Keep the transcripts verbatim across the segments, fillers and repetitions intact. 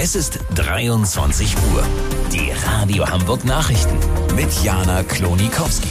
Es ist dreiundzwanzig Uhr. Die Radio Hamburg Nachrichten mit Jana Klonikowski.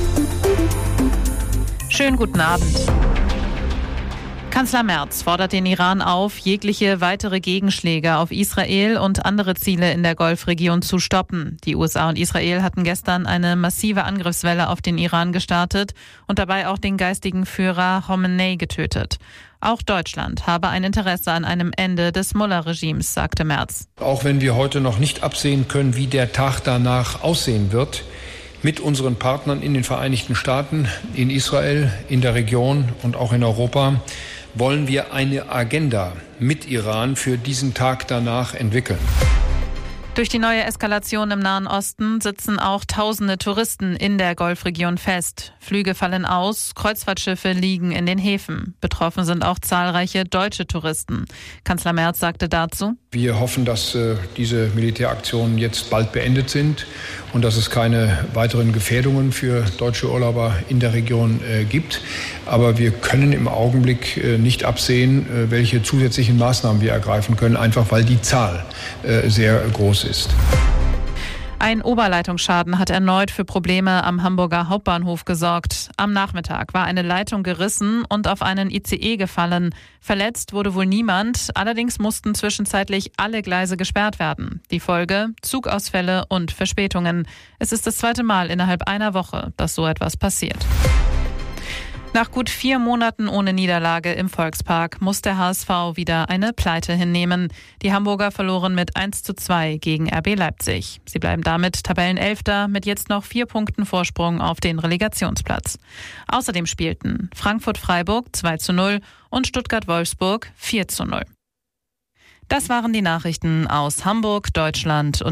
Schönen guten Abend. Kanzler Merz fordert den Iran auf, jegliche weitere Gegenschläge auf Israel und andere Ziele in der Golfregion zu stoppen. Die U S A und Israel hatten gestern eine massive Angriffswelle auf den Iran gestartet und dabei auch den geistigen Führer Khamenei getötet. Auch Deutschland habe ein Interesse an einem Ende des Mullah-Regimes, sagte Merz. Auch wenn wir heute noch nicht absehen können, wie der Tag danach aussehen wird, mit unseren Partnern in den Vereinigten Staaten, in Israel, in der Region und auch in Europa, wollen wir eine Agenda mit Iran für diesen Tag danach entwickeln. Durch die neue Eskalation im Nahen Osten sitzen auch tausende Touristen in der Golfregion fest. Flüge fallen aus, Kreuzfahrtschiffe liegen in den Häfen. Betroffen sind auch zahlreiche deutsche Touristen. Kanzler Merz sagte dazu: Wir hoffen, dass äh, diese Militäraktionen jetzt bald beendet sind und dass es keine weiteren Gefährdungen für deutsche Urlauber in der Region äh, gibt. Aber wir können im Augenblick äh, nicht absehen, äh, welche zusätzlichen Maßnahmen wir ergreifen können, einfach weil die Zahl äh, sehr groß ist. Ein Oberleitungsschaden hat erneut für Probleme am Hamburger Hauptbahnhof gesorgt. Am Nachmittag war eine Leitung gerissen und auf einen I C E gefallen. Verletzt wurde wohl niemand, allerdings mussten zwischenzeitlich alle Gleise gesperrt werden. Die Folge: Zugausfälle und Verspätungen. Es ist das zweite Mal innerhalb einer Woche, dass so etwas passiert. Nach gut vier Monaten ohne Niederlage im Volkspark muss der H S V wieder eine Pleite hinnehmen. Die Hamburger verloren mit eins zu zwei gegen R B Leipzig. Sie bleiben damit Tabellenelfter mit jetzt noch vier Punkten Vorsprung auf den Relegationsplatz. Außerdem spielten Frankfurt-Freiburg zwei zu null und Stuttgart-Wolfsburg vier zu null. Das waren die Nachrichten aus Hamburg, Deutschland und